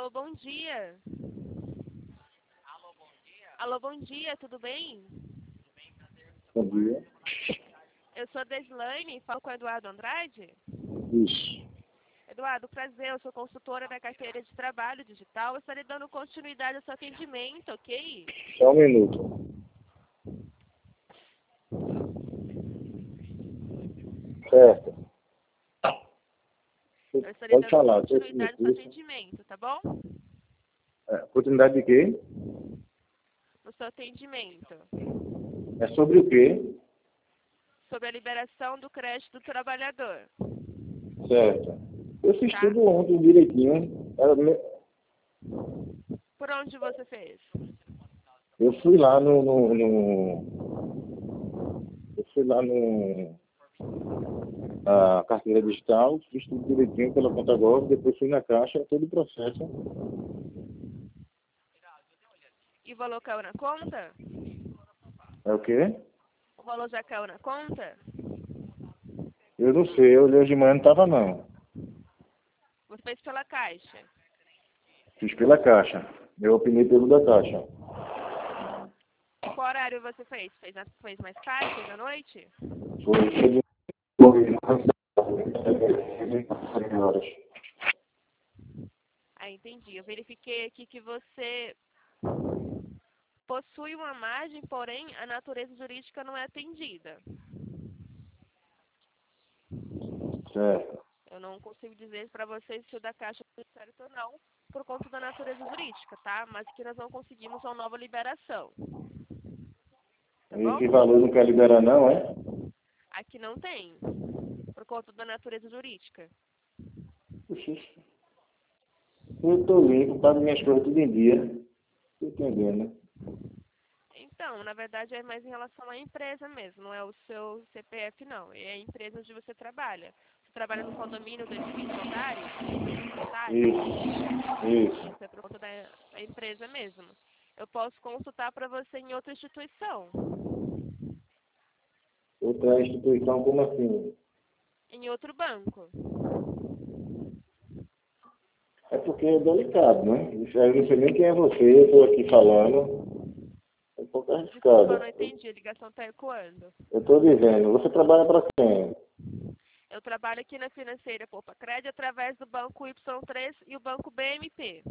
Alô, bom dia. Alô, bom dia, tudo bem? Bom dia. Eu sou a Deslane, falo com o Eduardo Andrade. Isso. Eduardo, prazer, eu sou consultora da carteira de trabalho digital. Eu estarei dando continuidade ao seu atendimento, ok? Só um minuto. Certo. Eu estarei Pode dando falar. continuidade ao seu atendimento, tá bom? Oportunidade de quê? No seu atendimento. É sobre o quê? Sobre a liberação do crédito do trabalhador. Certo. Eu fiz Tá? tudo ontem direitinho. Por onde você fez? Eu fui lá Eu fui lá na carteira digital, fiz tudo direitinho pela conta agora, depois fui na caixa, todo o processo. E o valor caiu na conta? É o quê? O valor já caiu na conta? Eu não sei, eu olhei hoje de manhã, não estava não. Você fez pela Caixa? Fiz pela caixa. Eu opinei pelo da caixa. Qual horário você fez? Fez mais tarde, fez à noite? Foi horas. Ah, entendi. Eu verifiquei aqui que você possui uma margem, porém a natureza jurídica não é atendida. Certo. Eu não consigo dizer para vocês se o da Caixa é certo ou não, por conta da natureza jurídica, tá? Mas que nós não conseguimos uma nova liberação. Tá bom? Esse valor não quer liberar não, é? Aqui não tem, por conta da natureza jurídica. Puxa, eu estou limpo, pago minhas coisas tudo em dia. Estou entendendo. Então, na verdade, é mais em relação à empresa mesmo, não é o seu CPF, não. É a empresa onde você trabalha. Você trabalha no condomínio do edifício Antares? Isso. Isso é por conta da empresa mesmo. Eu posso consultar para você em outra instituição. Outra instituição, como assim? Em outro banco. É porque é delicado, né? Isso aí eu não sei nem quem é você, eu estou aqui falando. É um pouco Desculpa, eu arriscado. não entendi. A ligação está ecoando. Eu estou dizendo, você trabalha para quem? Eu trabalho aqui na financeira Poupa Crédito através do banco Y3 e o banco BMP.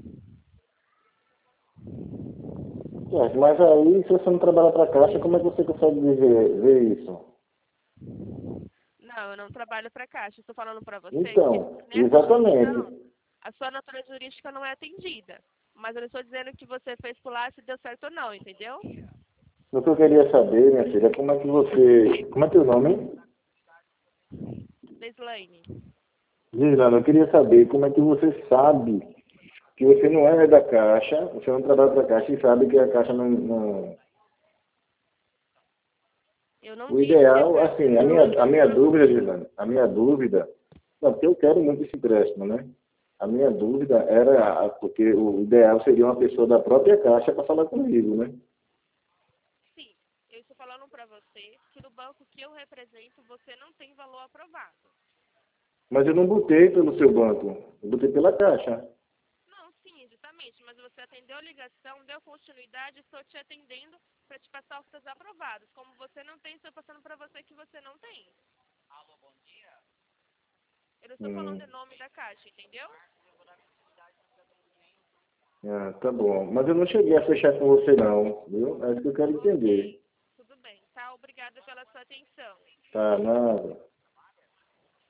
Certo, mas aí, se você não trabalha para a Caixa, como é que você consegue ver isso? Não, eu não trabalho para Caixa. Estou falando para você Então, que nessa instituição exatamente. a sua natureza jurídica não é atendida. Mas eu não estou dizendo que você fez por lá se deu certo ou não, entendeu? O que eu queria saber, minha filha, como é que você... Como é teu nome, hein? Deslane. Gislana, eu queria saber como é que você sabe que você não é da Caixa, você não trabalha para a Caixa e sabe que a Caixa não... Eu não O disse que a ideal, Caixa assim, não a minha atende. dúvida, Gislana, a minha dúvida... Não, porque eu quero muito esse empréstimo, né? A minha dúvida era, porque o ideal seria uma pessoa da própria Caixa para falar comigo, né? Sim, eu estou falando para você que no banco que eu represento você não tem valor aprovado. Mas eu não botei pelo seu banco, eu botei pela Caixa. Não, sim, exatamente. Mas você atendeu a ligação, deu continuidade, estou te atendendo para te passar ofertas aprovadas. Como você não tem, estou passando para você que você não tem. Eu não estou falando em nome da Caixa, entendeu? Ah, tá bom. Mas eu não cheguei a fechar com você não, viu? É isso que eu quero entender. Ok, tudo bem. Tá, obrigada pela sua atenção. Tá, nada.